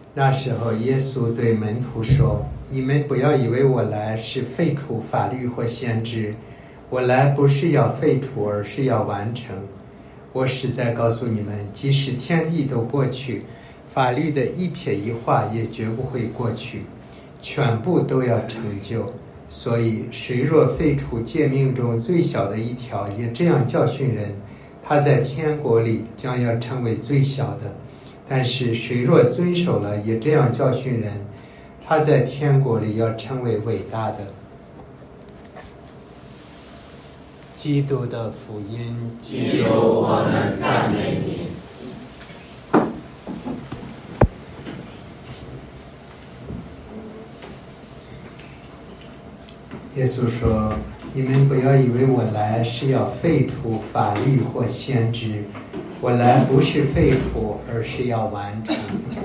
那时候耶稣对门徒说，你们不要以为我来是废除法律或先知，我来不是要废除，而是要完成。我实在告诉你们，即使天地都过去，法律的一撇一画也绝不会过去，全部都要成就。所以谁若废除诫命中最小的一条，也这样教训人，他在天国里将要成为最小的。但是谁若遵守了，也这样教训人，他在天国里要成为伟大的。基督的福音。 基督，我们赞美你。 耶稣说，你们不要以为我来是要废除法律或先知，我来不是废除，而是要完成。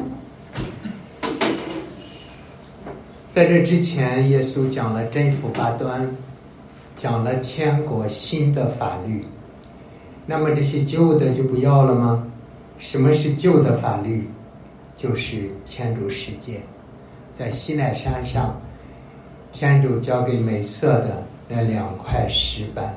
在这之前，耶稣讲了真福八端，讲了天国新的法律。那么这些旧的就不要了吗？什么是旧的法律？就是天主世界。在西奈山上，天主交给美色的那2块石板，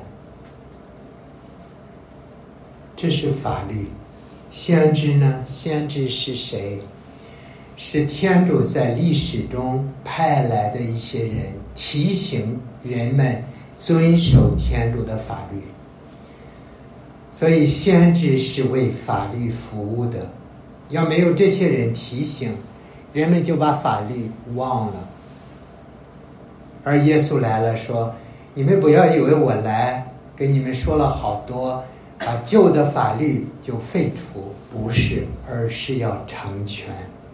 这是法律。先知呢？先知是谁？是天主在历史中派来的一些人，提醒人们遵守天主的法律。所以先知是为法律服务的，要没有这些人提醒，人们就把法律忘了。而耶稣来了，说，你们不要以为我来给你们说了好多，把旧的法律就废除，不是，而是要成全。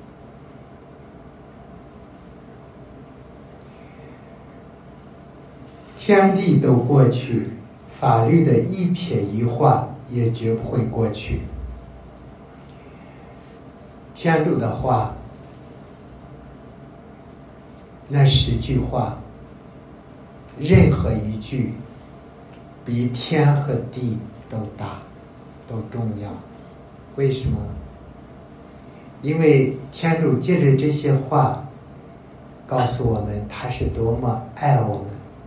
天地都过去，法律的一撇一画也绝不会过去。天主的话，那10句话，任何一句比天和地都大，都重要。为什么？因为天主借着这些话告诉我们他是多么爱我们。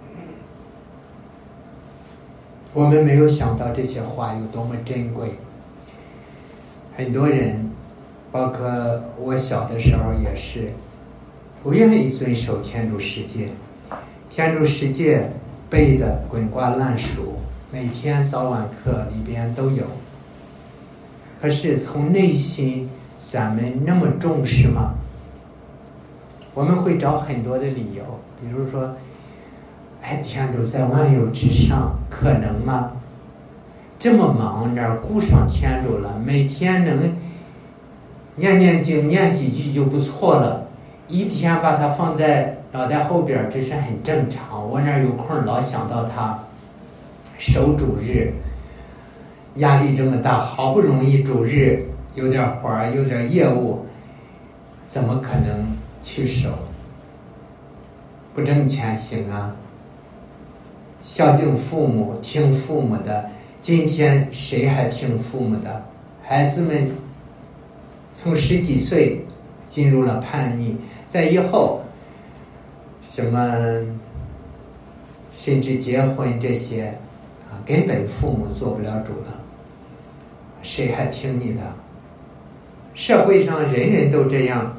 我们没有想到这些话有多么珍贵。很多人，包括我小的时候也是，不愿意遵守天主世界。天主世界背的滚瓜烂熟，每天早晚课里边都有。可是从内心咱们那么重视吗？我们会找很多的理由，比如说，天主在万有之上，可能吗？这么忙，哪顾上天主了？每天能念念经，念几句就不错了，一天把它放在脑袋后边，这是很正常。我哪有空老想到他？守主日，压力这么大，好不容易主日有点活儿，有点业务，怎么可能去守？不挣钱行啊？孝敬父母，听父母的。今天谁还听父母的？孩子们从10几岁进入了叛逆，在以后什么甚至结婚这些根本父母做不了主了，谁还听你的？社会上人人都这样，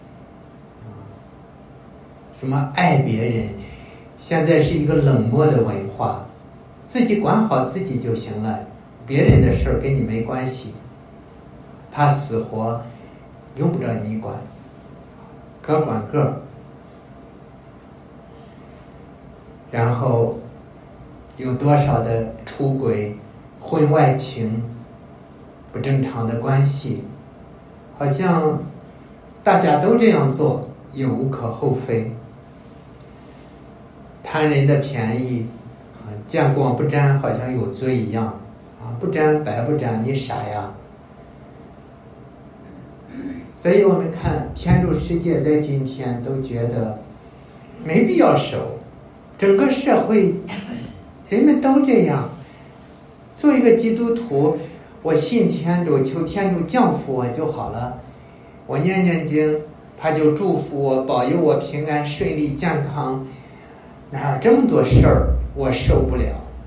什么爱别人，现在是一个冷漠的文化，自己管好自己就行了，别人的事儿跟你没关系，他死活用不着你管，各管各。然后有多少的出轨、婚外情、不正常的关系，好像大家都这样做也无可厚非。贪人的便宜见光不沾，好像有罪一样不沾白不沾，你傻呀。所以我们看天主世界在今天都觉得没必要守，整个社会人们都这样。做一个基督徒，我信天主，求天主降福我就好了，我念念经， 他就祝福我，保佑我平安顺利健康，哪这么多事儿我受不了。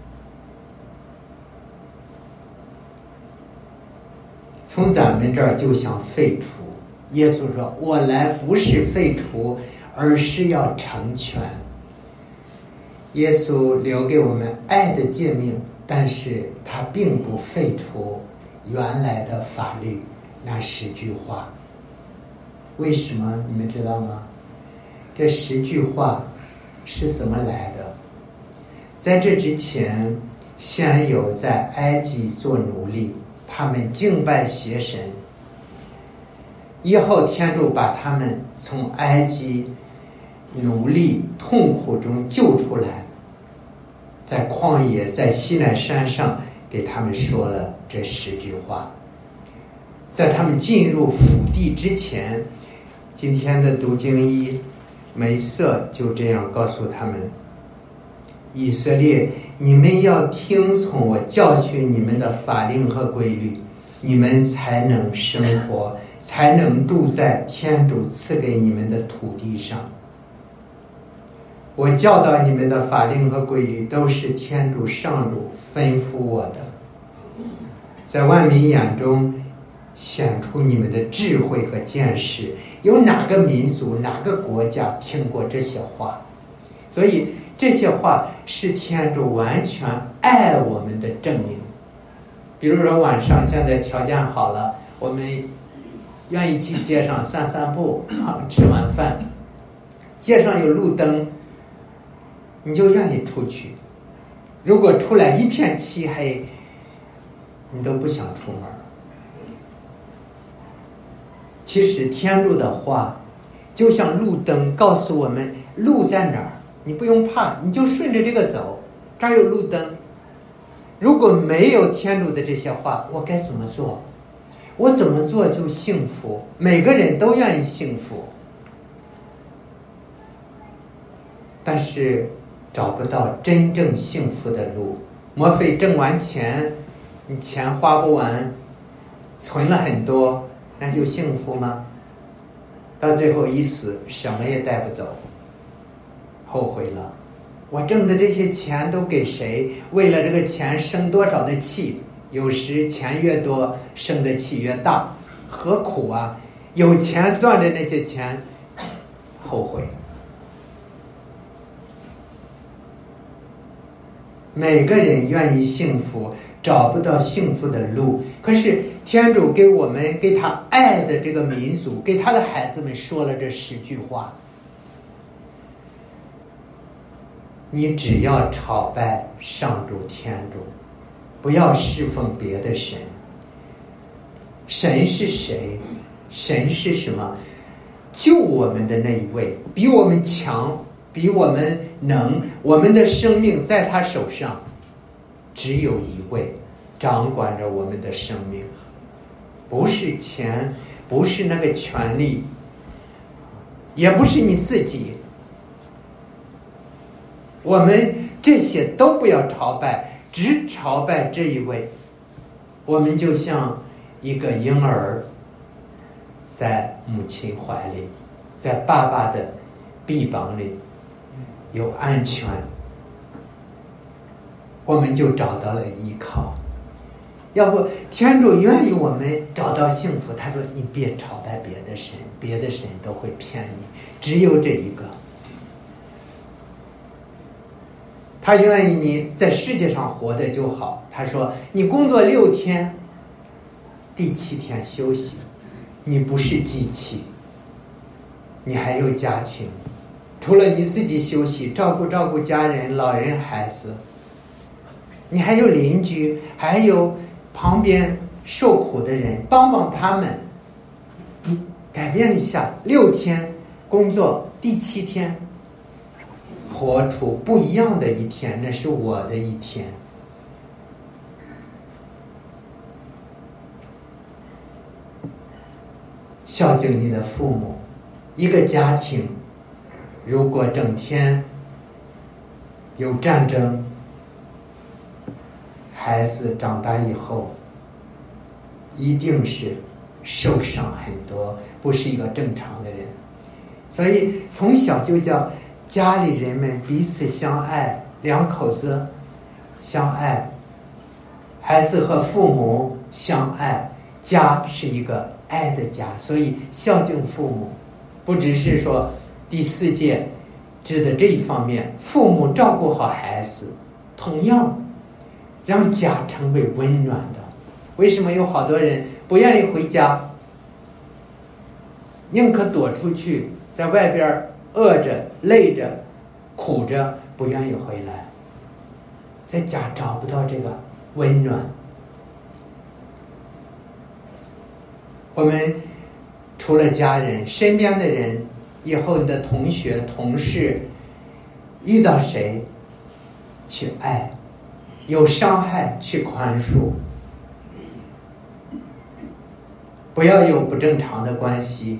从咱们这儿就想废除。耶稣说，我来不是废除，而是要成全。耶稣留给我们爱的诫命，但是他并不废除原来的法律，那10句话。为什么你们知道吗？这10句话是怎么来的？在这之前，先有在埃及做奴隶，他们敬拜邪神，以后天主把他们从埃及奴隶痛苦中救出来，在旷野，在西奈山上给他们说了这10句话。在他们进入福地之前，今天的读经一梅瑟就这样告诉他们，以色列，你们要听从我教训你们的法令和规律，你们才能生活，才能住在天主赐给你们的土地上。我教导你们的法令和规律都是天主上主吩咐我的，在万民眼中显出你们的智慧和见识。有哪个民族哪个国家听过这些话？所以这些话是天主完全爱我们的证明。比如说晚上现在条件好了，我们愿意去街上散散步，吃完饭街上有路灯，你就愿意出去。如果出来一片漆黑，你都不想出门。其实天主的话就像路灯，告诉我们路在哪儿，你不用怕，你就顺着这个走，这儿有路灯。如果没有天主的这些话，我该怎么做？我怎么做就幸福？每个人都愿意幸福，但是找不到真正幸福的路。莫非挣完钱，你钱花不完，存了很多，那就幸福吗？到最后一死，什么也带不走，后悔了。我挣的这些钱都给谁？为了这个钱生多少的气？有时钱越多，生的气越大，何苦啊？有钱赚着那些钱，后悔。每个人愿意幸福，找不到幸福的路。可是天主给我们，给他爱的这个民族，给他的孩子们说了这10句话。你只要朝拜上主天主，不要侍奉别的神。神是谁？神是什么？救我们的那一位，比我们强，比我们能，我们的生命在他手上，只有一位掌管着我们的生命，不是钱，不是那个权利，也不是你自己。我们这些都不要朝拜，只朝拜这一位。我们就像一个婴儿在母亲怀里，在爸爸的臂膀里有安全，我们就找到了依靠。要不天主愿意我们找到幸福，他说你别朝拜别的神，别的神都会骗你，只有这一个。他愿意你在世界上活得就好。他说你工作6天，第7天休息。你不是机器，你还有家庭，除了你自己休息，照顾家人、老人、孩子，你还有邻居，还有旁边受苦的人，帮帮他们，改变一下。6天工作，第7天活出不一样的一天，那是我的一天。孝敬你的父母。一个家庭如果整天有战争，孩子长大以后一定是受伤很多，不是一个正常的人。 所以从小就叫家里人们彼此相爱，两口子相爱，孩子和父母相爱，家是一个爱的家。所以孝敬父母不只是说第4诫指的这一方面，父母照顾好孩子，同样让家成为温暖的。为什么有好多人不愿意回家，宁可躲出去，在外边饿着累着苦着，不愿意回来，在家找不到这个温暖。我们除了家人，身边的人，以后你的同学同事遇到谁去爱，有伤害去宽恕，不要有不正常的关系。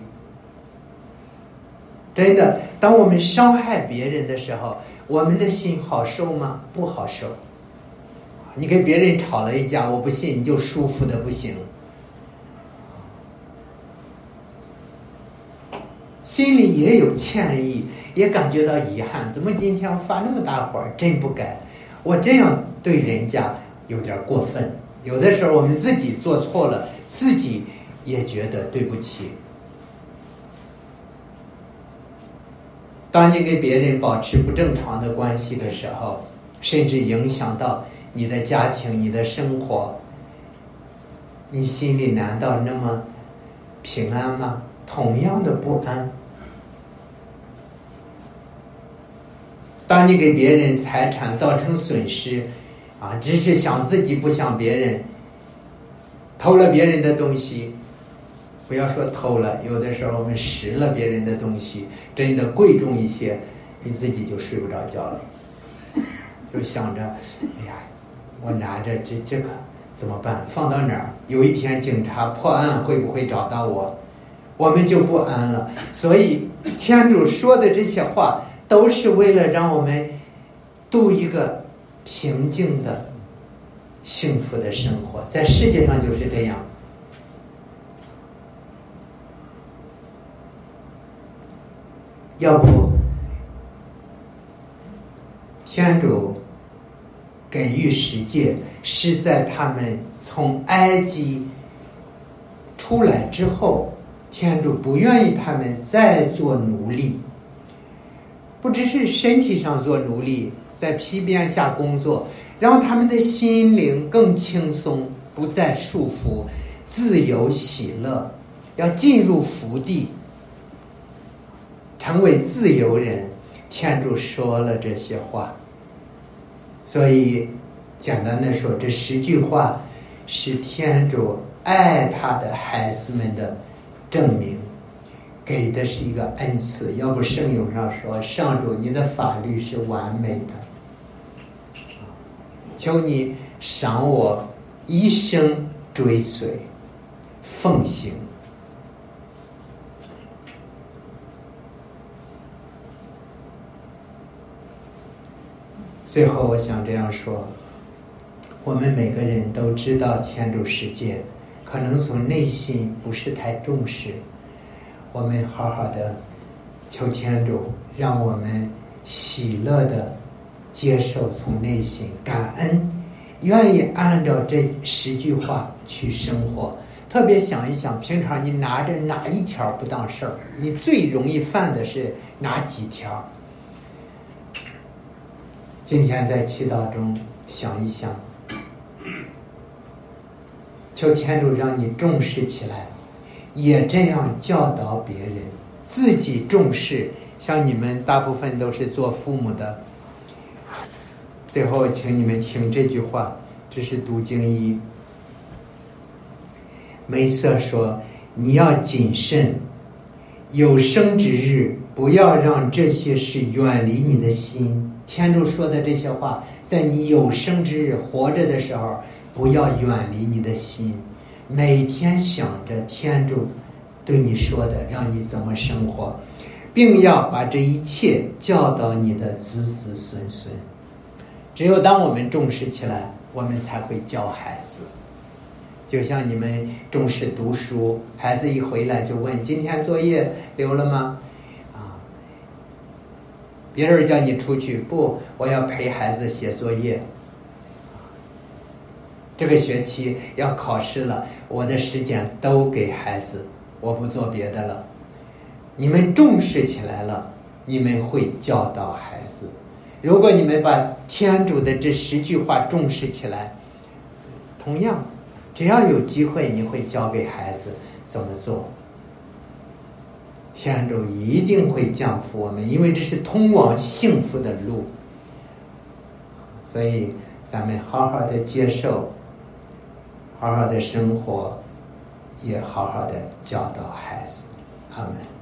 真的，当我们伤害别人的时候，我们的心好受吗？不好受。你跟别人吵了一架，我不信你就舒服的不行，心里也有歉意，也感觉到遗憾，怎么今天发那么大火，真不该，我这样对人家有点过分。有的时候我们自己做错了，自己也觉得对不起。当你跟别人保持不正常的关系的时候，甚至影响到你的家庭、你的生活，你心里难道那么平安吗？同样的不安。当你给别人财产造成损失，只是想自己不想别人，偷了别人的东西，不要说偷了，有的时候我们拾了别人的东西，真的贵重一些，你自己就睡不着觉了，就想着，哎呀，我拿着这个怎么办？放到哪儿？有一天警察破案会不会找到我？我们就不安了。所以天主说的这些话，都是为了让我们度一个平静的、幸福的生活。在世界上就是这样。要不，天主给予10诫是在他们从埃及出来之后，天主不愿意他们再做奴隶，不只是身体上做奴隶，在皮鞭下工作，让他们的心灵更轻松，不再束缚，自由喜乐，要进入福地，成为自由人。天主说了这些话，所以简单的说，这10句话是天主爱他的孩子们的证明，给的是一个恩赐。要不圣咏上说，上主你的法律是完美的，求你赏我一生追随奉行。最后我想这样说，我们每个人都知道天主10诫，可能从内心不是太重视，我们好好的求天主让我们喜乐的接受，从内心感恩，愿意按照这10句话去生活。特别想一想，平常你拿着哪一条不当事儿，你最容易犯的是哪几条？今天在祈祷中想一想，求天主让你重视起来，也这样教导别人，自己重视。像你们大部分都是做父母的，最后请你们听这句话，这是读经1。梅瑟说，你要谨慎，有生之日不要让这些事远离你的心。天主说的这些话，在你有生之日活着的时候，不要远离你的心，每天想着天主对你说的，让你怎么生活，并要把这一切教导你的子子孙孙。只有当我们重视起来，我们才会教孩子。就像你们重视读书，孩子一回来就问今天作业留了吗？ 别人叫你出去，不，我要陪孩子写作业。这个学期要考试了，我的时间都给孩子，我不做别的了。你们重视起来了，你们会教导孩子。如果你们把天主的这10句话重视起来，同样只要有机会，你会教给孩子怎么做。天主一定会降福我们，因为这是通往幸福的路。所以咱们好好的接受，好好的生活，也好好的教导孩子。阿们。